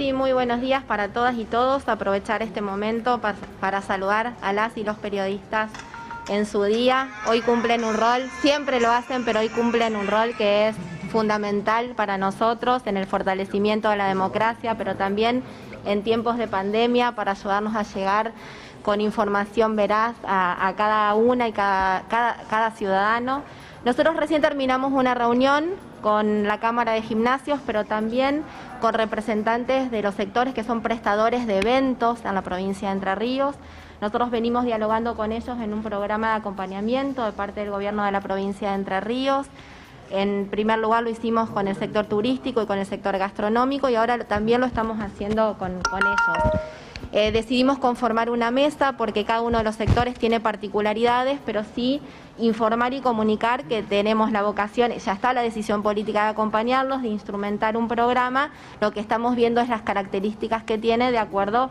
Sí, muy buenos días para todas y todos. Aprovechar este momento para saludar a las y los periodistas en su día. Hoy cumplen un rol, siempre lo hacen, pero hoy cumplen un rol que es fundamental para nosotros en el fortalecimiento de la democracia, pero también en tiempos de pandemia para ayudarnos a llegar con información veraz a cada una y cada ciudadano. Nosotros recién terminamos una reunión con la Cámara de Gimnasios, pero también con representantes de los sectores que son prestadores de eventos en la provincia de Entre Ríos. Nosotros venimos dialogando con ellos en un programa de acompañamiento de parte del gobierno de la provincia de Entre Ríos. En primer lugar lo hicimos con el sector turístico y con el sector gastronómico y ahora también lo estamos haciendo con ellos. Decidimos conformar una mesa porque cada uno de los sectores tiene particularidades, pero sí informar y comunicar que tenemos la vocación, ya está la decisión política de acompañarlos, de instrumentar un programa. Lo que estamos viendo es las características que tiene de acuerdo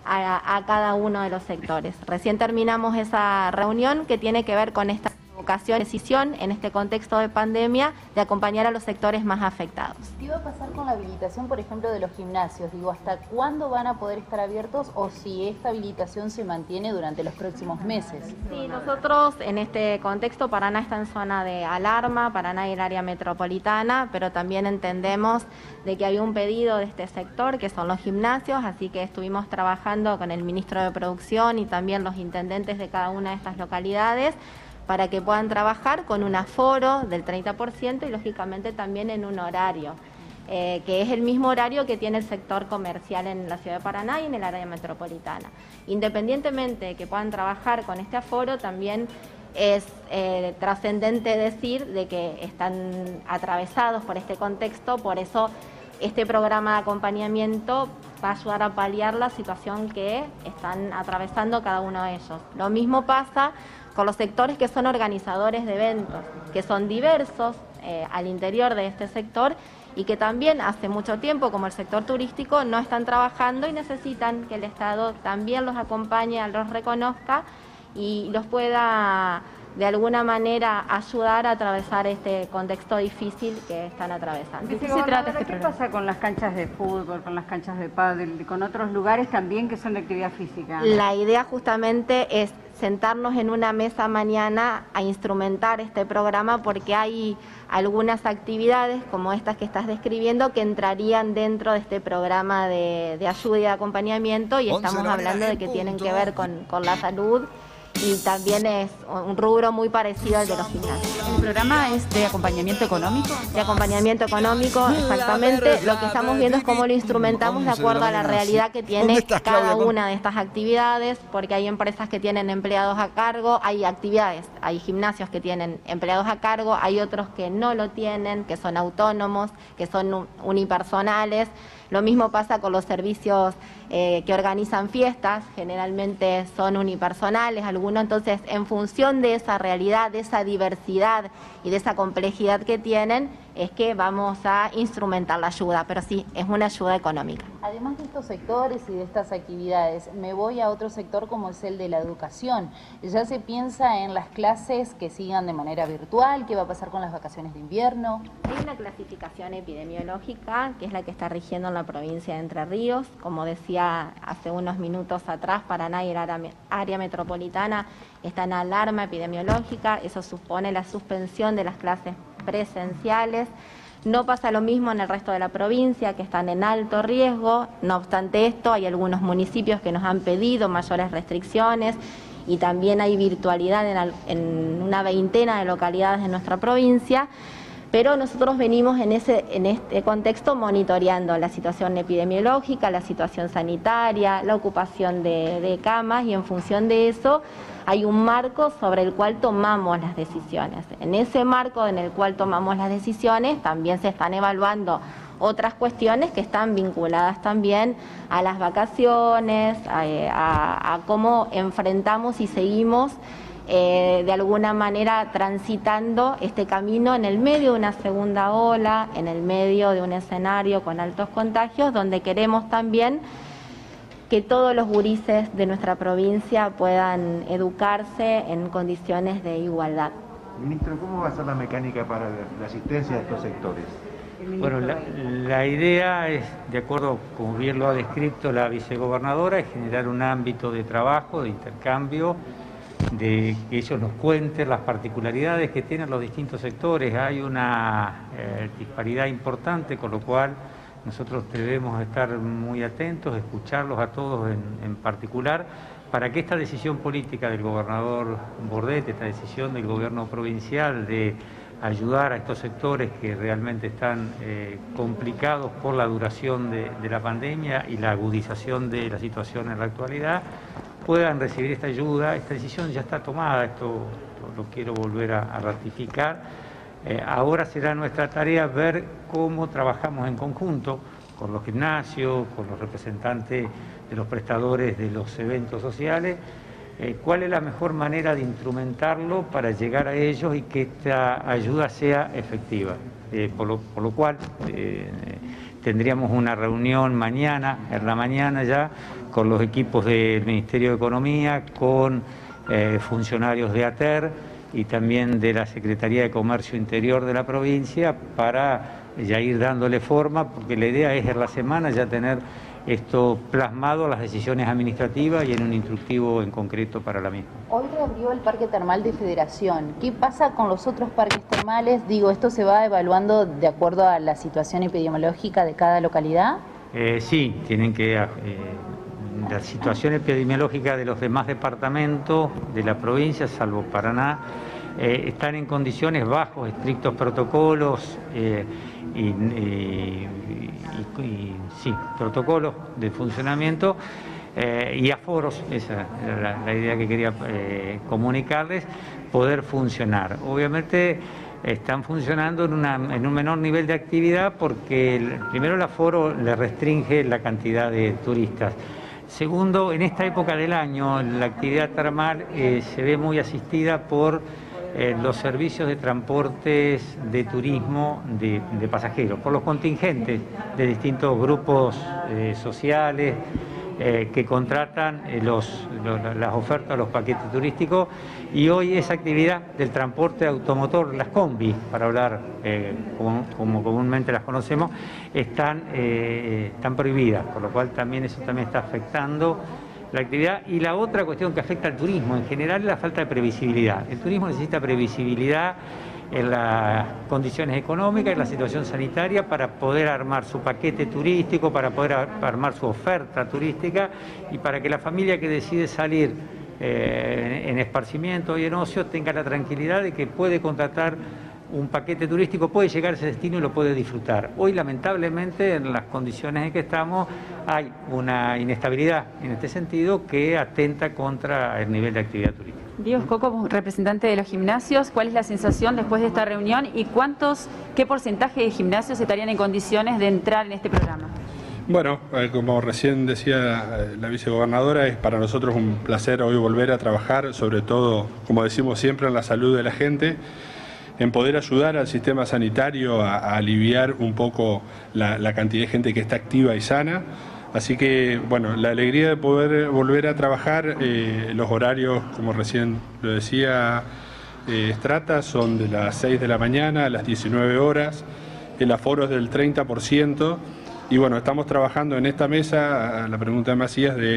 a cada uno de los sectores. Recién terminamos esa reunión que tiene que ver con esta vocación, decisión en este contexto de pandemia de acompañar a los sectores más afectados. ¿Qué va a pasar con la habilitación, por ejemplo, de los gimnasios? Digo, ¿hasta cuándo van a poder estar abiertos o si esta habilitación se mantiene durante los próximos meses? Sí, nosotros en este contexto, Paraná está en zona de alarma, Paraná y el área metropolitana, pero también entendemos de que había un pedido de este sector, que son los gimnasios, así que estuvimos trabajando con el ministro de Producción y también los intendentes de cada una de estas localidades, para que puedan trabajar con un aforo del 30% y lógicamente también en un horario, que es el mismo horario que tiene el sector comercial en la ciudad de Paraná y en el área metropolitana. Independientemente de que puedan trabajar con este aforo, también es trascendente decir de que están atravesados por este contexto, por eso este programa de acompañamiento va a ayudar a paliar la situación que están atravesando cada uno de ellos. Lo mismo pasa con los sectores que son organizadores de eventos, que son diversos al interior de este sector y que también hace mucho tiempo, como el sector turístico, no están trabajando y necesitan que el Estado también los acompañe, los reconozca y los pueda de alguna manera ayudar a atravesar este contexto difícil que están atravesando. ¿De qué se trata este programa? ¿Qué pasa con las canchas de fútbol, con las canchas de pádel, con otros lugares también que son de actividad física? La idea justamente es sentarnos en una mesa mañana a instrumentar este programa porque hay algunas actividades como estas que estás describiendo que entrarían dentro de este programa de ayuda y de acompañamiento y estamos hablando de que tienen que ver con la salud y también es un rubro muy parecido al de los gimnasios. ¿El programa es de acompañamiento económico? De acompañamiento económico, exactamente. Lo que estamos viendo es cómo lo instrumentamos de acuerdo a la realidad que tiene cada una de estas actividades, porque hay empresas que tienen empleados a cargo, hay actividades, hay gimnasios que tienen empleados a cargo, hay otros que no lo tienen, que son autónomos, que son unipersonales. Lo mismo pasa con los servicios que organizan fiestas, generalmente son unipersonales, algunos, entonces en función de esa realidad, de esa diversidad y de esa complejidad que tienen, es que vamos a instrumentar la ayuda, pero sí, es una ayuda económica. Además de estos sectores y de estas actividades, me voy a otro sector como es el de la educación. ¿Ya se piensa en las clases que sigan de manera virtual? ¿Qué va a pasar con las vacaciones de invierno? Hay una clasificación epidemiológica que es la que está rigiendo en la provincia de Entre Ríos. Como decía hace unos minutos atrás, Paraná y el área metropolitana está en alarma epidemiológica. Eso supone la suspensión de las clases presenciales. No pasa lo mismo en el resto de la provincia, que están en alto riesgo. No obstante esto, hay algunos municipios que nos han pedido mayores restricciones y también hay virtualidad en una veintena de localidades de nuestra provincia. Pero nosotros venimos en este contexto monitoreando la situación epidemiológica, la situación sanitaria, la ocupación de camas y en función de eso hay un marco sobre el cual tomamos las decisiones. En ese marco en el cual tomamos las decisiones también se están evaluando otras cuestiones que están vinculadas también a las vacaciones, a cómo enfrentamos y seguimos de alguna manera transitando este camino en el medio de una segunda ola, en el medio de un escenario con altos contagios, donde queremos también que todos los gurises de nuestra provincia puedan educarse en condiciones de igualdad. Ministro, ¿cómo va a ser la mecánica para la asistencia de estos sectores? ministro Bueno, Rey? la idea es, de acuerdo, como bien lo ha descrito la vicegobernadora, es generar un ámbito de trabajo, de intercambio, de que ellos nos cuenten las particularidades que tienen los distintos sectores. Hay una disparidad importante, con lo cual nosotros debemos estar muy atentos, escucharlos a todos en particular, para que esta decisión política del gobernador Bordet, esta decisión del gobierno provincial de ayudar a estos sectores que realmente están complicados por la duración de la pandemia y la agudización de la situación en la actualidad, puedan recibir esta ayuda. Esta decisión ya está tomada, esto lo quiero volver a ratificar. Ahora será nuestra tarea ver cómo trabajamos en conjunto con los gimnasios, con los representantes de los prestadores de los eventos sociales, cuál es la mejor manera de instrumentarlo para llegar a ellos y que esta ayuda sea efectiva. Por lo cual tendríamos una reunión mañana, en la mañana ya, con los equipos del Ministerio de Economía, con funcionarios de ATER y también de la Secretaría de Comercio Interior de la provincia, para ya ir dándole forma, porque la idea es en la semana ya tener esto plasmado, las decisiones administrativas y en un instructivo en concreto para la misma. Hoy reabrió el Parque Termal de Federación. ¿Qué pasa con los otros parques termales? Digo, ¿esto se va evaluando de acuerdo a la situación epidemiológica de cada localidad? Sí, tienen que... la situación epidemiológica de los demás departamentos de la provincia, salvo Paraná, están en condiciones bajo estrictos protocolos protocolos de funcionamiento y aforos. Esa era la idea que quería comunicarles, poder funcionar. Obviamente están funcionando en un menor nivel de actividad porque primero el aforo le restringe la cantidad de turistas. Segundo, en esta época del año la actividad termal se ve muy asistida por los servicios de transportes de turismo de pasajeros, por los contingentes de distintos grupos sociales que contratan las ofertas, los paquetes turísticos, y hoy esa actividad del transporte automotor, las combi, para hablar como comúnmente las conocemos, están prohibidas, por lo cual también eso también está afectando la actividad. Y la otra cuestión que afecta al turismo en general es la falta de previsibilidad. El turismo necesita previsibilidad en las condiciones económicas, en la situación sanitaria, para poder armar su paquete turístico, para poder armar su oferta turística y para que la familia que decide salir en esparcimiento y en ocio tenga la tranquilidad de que puede contratar un paquete turístico, puede llegar a ese destino y lo puede disfrutar. Hoy, lamentablemente, en las condiciones en que estamos, hay una inestabilidad en este sentido que atenta contra el nivel de actividad turística. Diego Coco, representante de los gimnasios, ¿cuál es la sensación después de esta reunión y qué porcentaje de gimnasios estarían en condiciones de entrar en este programa? Bueno, como recién decía la vicegobernadora, es para nosotros un placer hoy volver a trabajar, sobre todo, como decimos siempre, en la salud de la gente, en poder ayudar al sistema sanitario a aliviar un poco la cantidad de gente que está activa y sana. Así que, bueno, la alegría de poder volver a trabajar, los horarios, como recién lo decía Strata, son de las 6 de la mañana a las 19 horas, el aforo es del 30%, y bueno, estamos trabajando en esta mesa, a la pregunta de Macías, de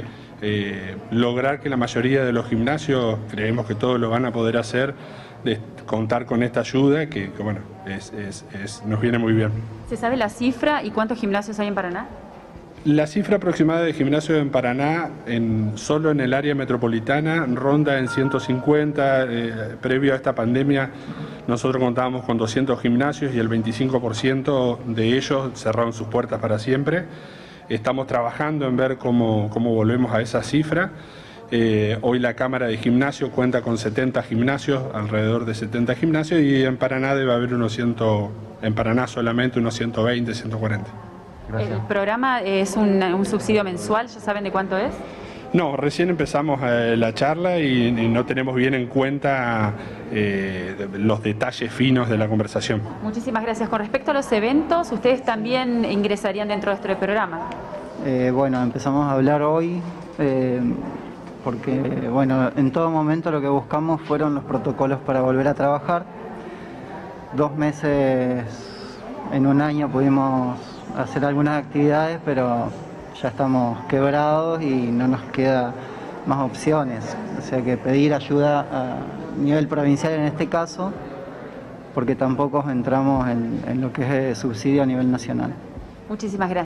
lograr que la mayoría de los gimnasios, creemos que todos lo van a poder hacer, de contar con esta ayuda que bueno, nos viene muy bien. ¿Se sabe la cifra y cuántos gimnasios hay en Paraná? La cifra aproximada de gimnasios en Paraná, solo en el área metropolitana, ronda en 150. Previo a esta pandemia, nosotros contábamos con 200 gimnasios y el 25% de ellos cerraron sus puertas para siempre. Estamos trabajando en ver cómo volvemos a esa cifra. Hoy la Cámara de Gimnasio cuenta con 70 gimnasios, alrededor de 70 gimnasios, y en Paraná debe haber en Paraná solamente unos 120, 140. Gracias. ¿El programa es un subsidio mensual? ¿Ya saben de cuánto es? No, recién empezamos la charla y no tenemos bien en cuenta los detalles finos de la conversación. Muchísimas gracias. Con respecto a los eventos, ¿ustedes también ingresarían dentro de este programa? Bueno, empezamos a hablar hoy porque, bueno, en todo momento lo que buscamos fueron los protocolos para volver a trabajar. 2 meses en un año pudimos hacer algunas actividades, pero ya estamos quebrados y no nos queda más opciones. O sea que pedir ayuda a nivel provincial en este caso, porque tampoco entramos en lo que es el subsidio a nivel nacional. Muchísimas gracias.